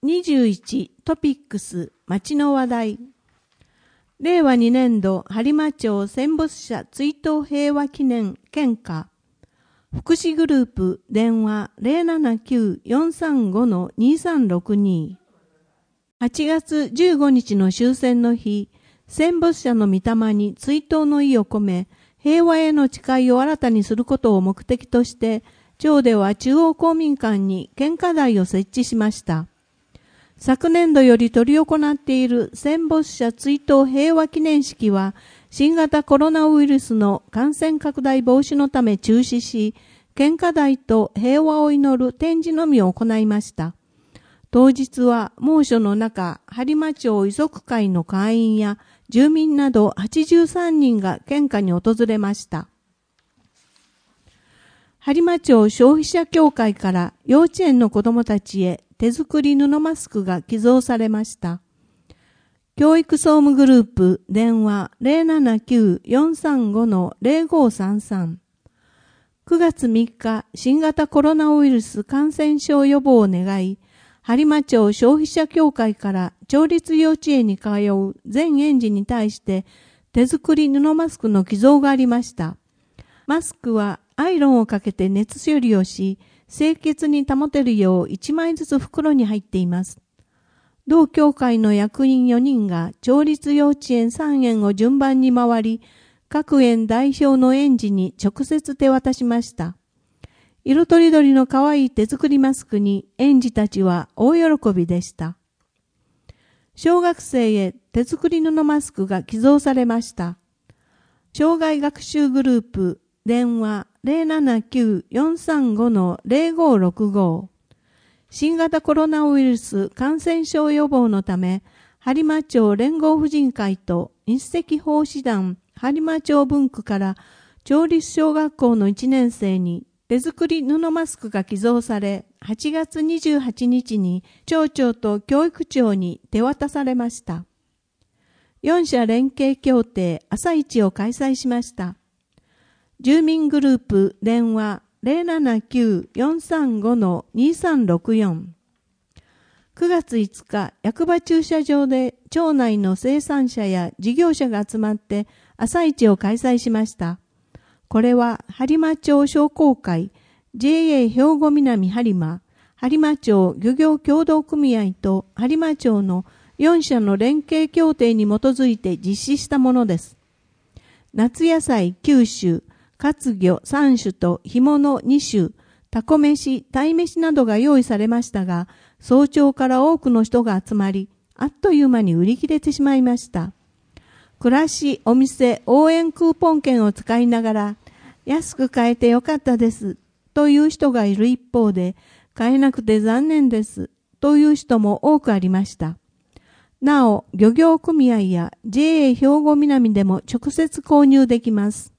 21トピックス町の話題。令和2年度播磨町戦没者追悼平和記念献花。福祉グループ電話 079-435-2362。8月15日の終戦の日、戦没者の御霊に追悼の意を込め、平和への誓いを新たにすることを目的として、町では中央公民館に献花台を設置しました。昨年度より執り行っている戦没者追悼平和記念式は、新型コロナウイルスの感染拡大防止のため中止し、献花台と平和を祈る展示のみを行いました。当日は猛暑の中、播磨町遺族会の会員や住民など83人が献花に訪れました。播磨町消費者協会から幼稚園の子どもたちへ手作り布マスクが寄贈されました。教育総務グループ電話 079-435-0533。9月3日、新型コロナウイルス感染症予防を願い、播磨町消費者協会から町立幼稚園に通う全園児に対して手作り布マスクの寄贈がありました。マスクはアイロンをかけて熱処理をし、清潔に保てるよう1枚ずつ袋に入っています。同協会の役員4人が町立幼稚園3園を順番に回り、各園代表の園児に直接手渡しました。色とりどりの可愛い手作りマスクに園児たちは大喜びでした。小学生へ手作り布マスクが寄贈されました。障害学習グループ電話 079-435-0565。新型コロナウイルス感染症予防のため、播磨町連合婦人会と日赤奉仕団播磨町分区から町立小学校の1年生に手作り布マスクが寄贈され、8月28日に町長と教育長に手渡されました。4社連携協定朝市を開催しました。住民グループ電話 079-435-2364。9月5日、役場駐車場で町内の生産者や事業者が集まって朝市を開催しました。これは播磨町商工会、JA 兵庫南播磨、播磨町漁業協同組合と播磨町の4社の連携協定に基づいて実施したものです。夏野菜9種、活魚3種と干物2種、タコ飯、鯛飯などが用意されましたが、早朝から多くの人が集まり、あっという間に売り切れてしまいました。暮らし、お店、応援クーポン券を使いながら、安く買えてよかったです、という人がいる一方で、買えなくて残念です、という人も多くありました。なお、漁業組合や JA 兵庫南でも直接購入できます。